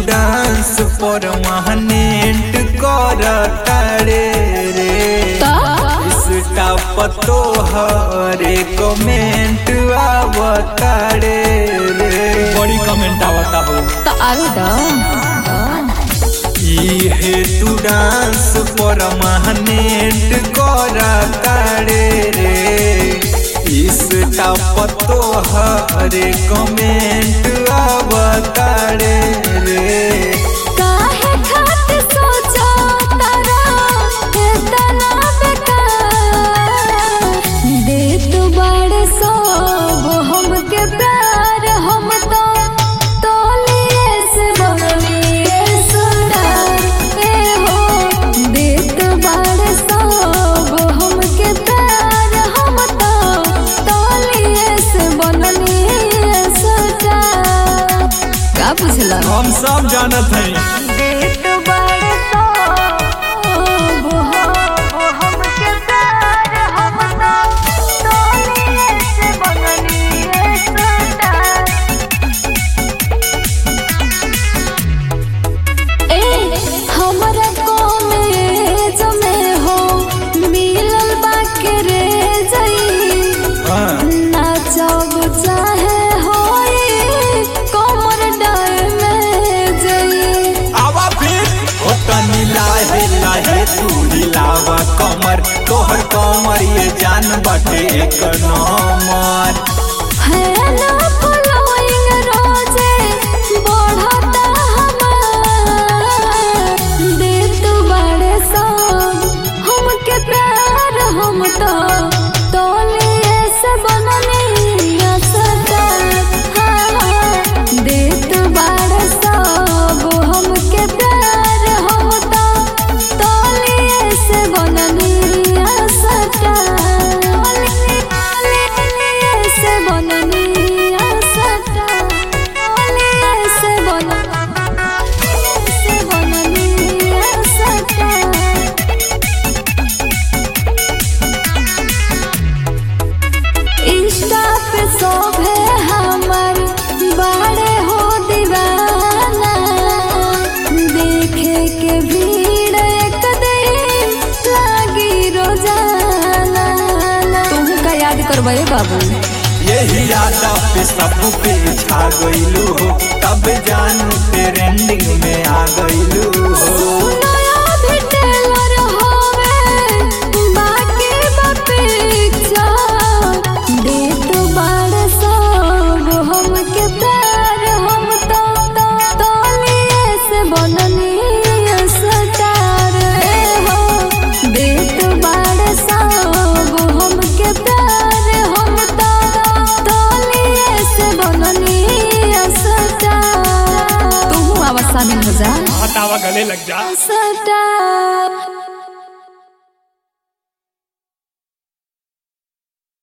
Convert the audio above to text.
Dance permanent कर तारे रे पतो हरे कमेंट आवतारे रे बड़ी कमेंट आवता हो तो आवे द ये तू डांस परमानेंट कर तारे रे इसका पतो हरे कमेंट आवतारे रे हम सब जानत हैं तू हिलावा कमर तोहर कमर ये जान बाटे एक नंबर है ना फॉलोइंग रोजे बढ़ता हमार दे तू बड़े सब हमके प्यार हम तो तोले से बननी असता दे तू बड़े सब हमके प्यार हम तो करवाए बाबू यही यादा पे सब पे छा गइलू हो तब जान ट्रेंडिंग में आ गइलू हो शामिल हो जा हटावा गले लग जा।